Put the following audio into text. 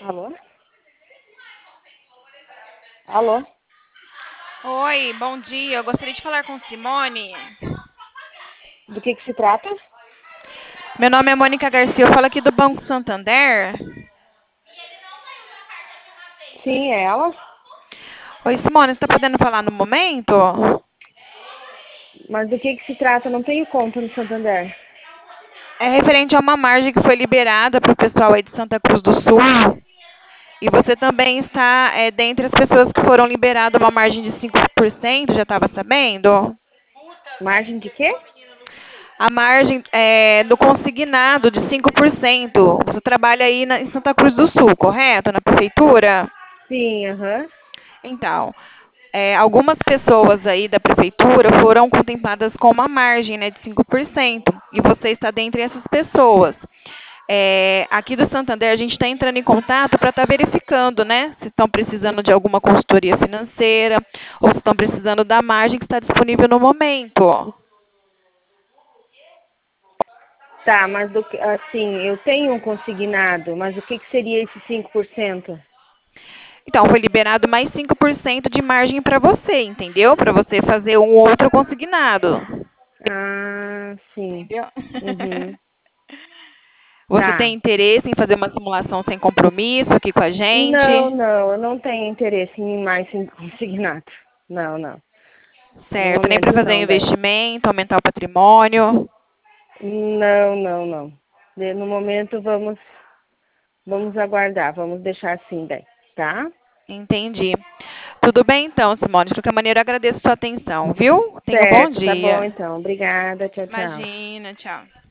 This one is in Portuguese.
Alô? Alô? Oi, bom dia. Eu gostaria de falar com Simone. Do que se trata? Meu nome é Mônica Garcia, eu falo aqui do Banco Santander. Sim, é ela. Oi, Simone, você está podendo falar no momento? Mas do que se trata? Não tenho conta no Santander. É referente a uma margem que foi liberada para o pessoal aí de Santa Cruz do Sul. E você também está dentre as pessoas que foram liberadas uma margem de 5%, já estava sabendo? Margem de quê? A margem do consignado de 5%. Você trabalha aí em Santa Cruz do Sul, correto? Na prefeitura? Sim, aham. Então, algumas pessoas aí da prefeitura foram contempladas com uma margem, né, de 5%, e você está dentre essas pessoas. Aqui do Santander, a gente está entrando em contato para estar verificando, né, se estão precisando de alguma consultoria financeira ou se estão precisando da margem que está disponível no momento. Tá, mas assim, eu tenho um consignado, mas o que seria esse 5%? Então, foi liberado mais 5% de margem para você, entendeu? Para você fazer um outro consignado. Ah, sim. Entendeu? Uhum. Você Tá. tem interesse em fazer uma simulação sem compromisso aqui com a Não, gente? não, eu não tenho interesse em mais em consignado. Não, não. No Certo, nem para momento fazer não, daí. investimento, aumentar o patrimônio. Não, não, não. No momento vamos aguardar, vamos deixar assim daí, tá? Entendi. Tudo bem então, Simone. De qualquer maneira, eu agradeço a sua atenção, viu? Tenha um bom Certo, tá bom dia. então. Obrigada, tchau, tchau. Imagina, tchau.